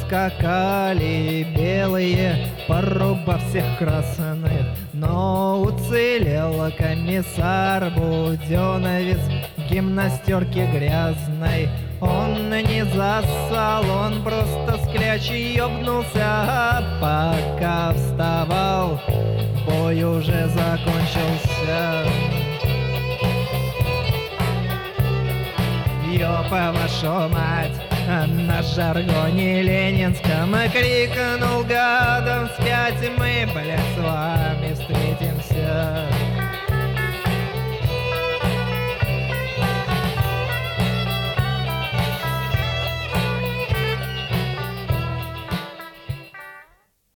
поскакали белые, порубав всех красных. Но уцелел комиссар Буденовец в гимнастерке грязной. Он не зассал, он просто с клячей ёбнулся. Пока вставал, бой уже закончился. Ёпа вашу мать, на жаргоне ленинском крикнул гадом: вспять мы, блядь, с вами встретимся.